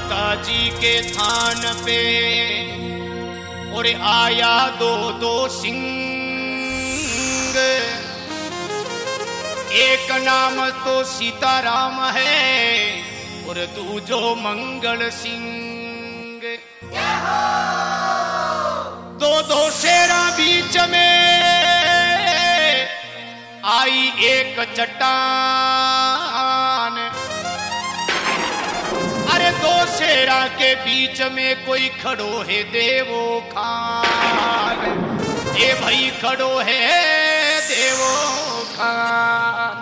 माता जी के थान पे और आया दो दो सिंह, एक नाम तो सीताराम है और दूजो मंगल सिंह। दो दो शेरा बीच में आई एक चट्टान, अरे दो शेरा के बीच में कोई खड़ो है देवो खान, ए भाई खड़ो है देवो खान।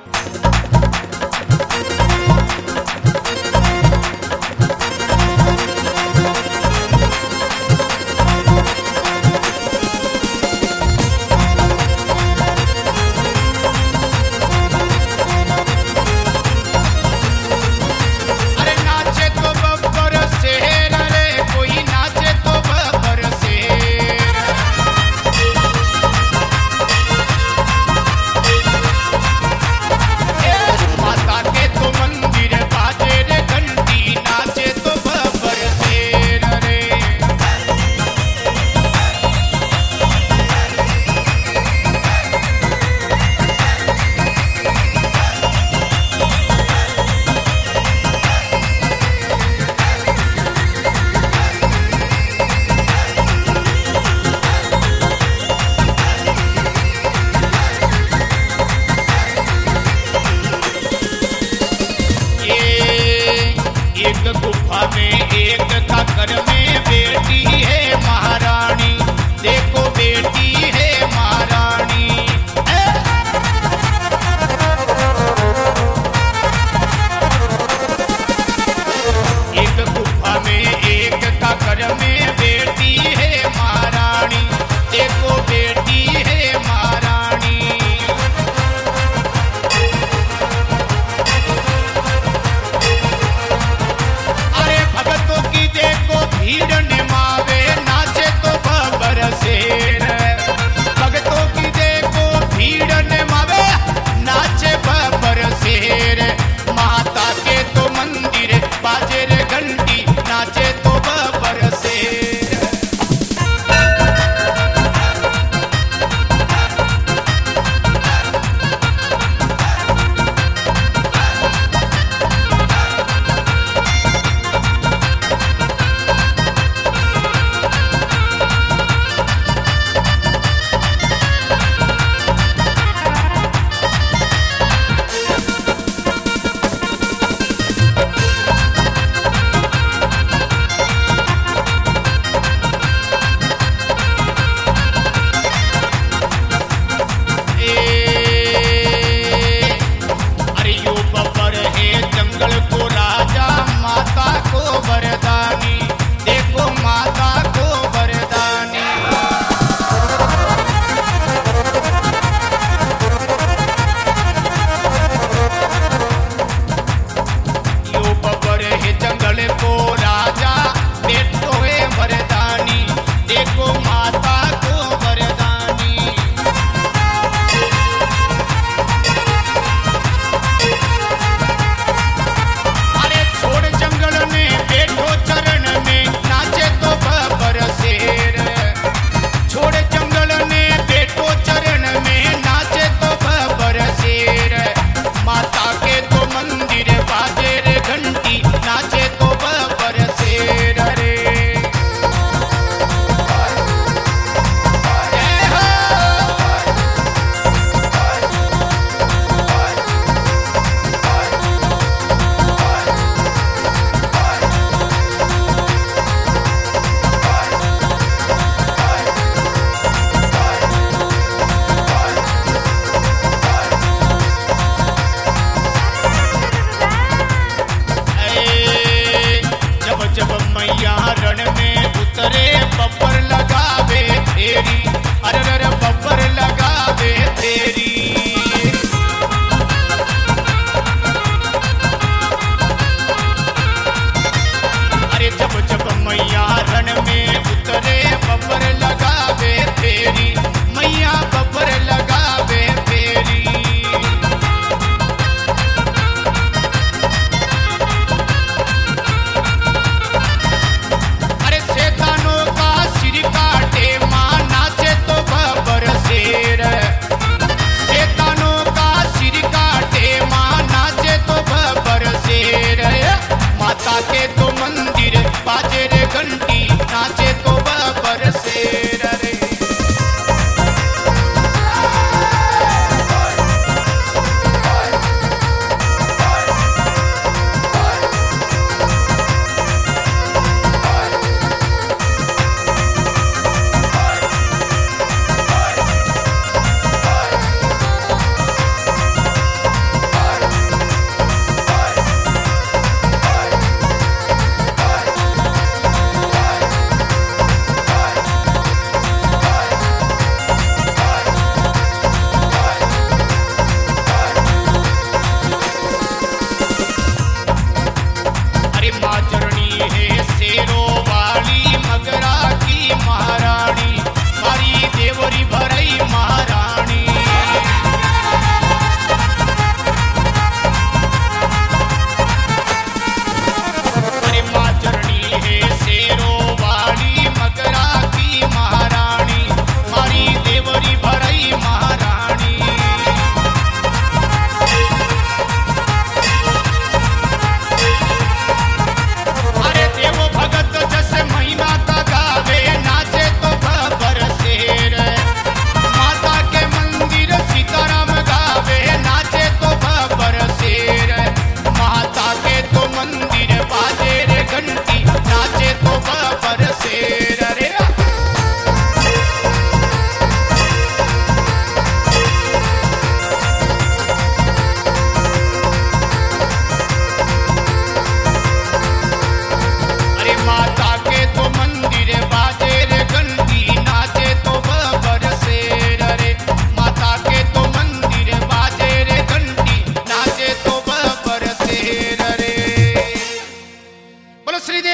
गुफा में एक घर में बेटी है महारानी, देखो बेटी है महारानी। एक गुफा में एक घर में बेटी है महारानी, देखो बेटी है महारानी। भीड़ ने मावे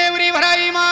देवरी भराई माँ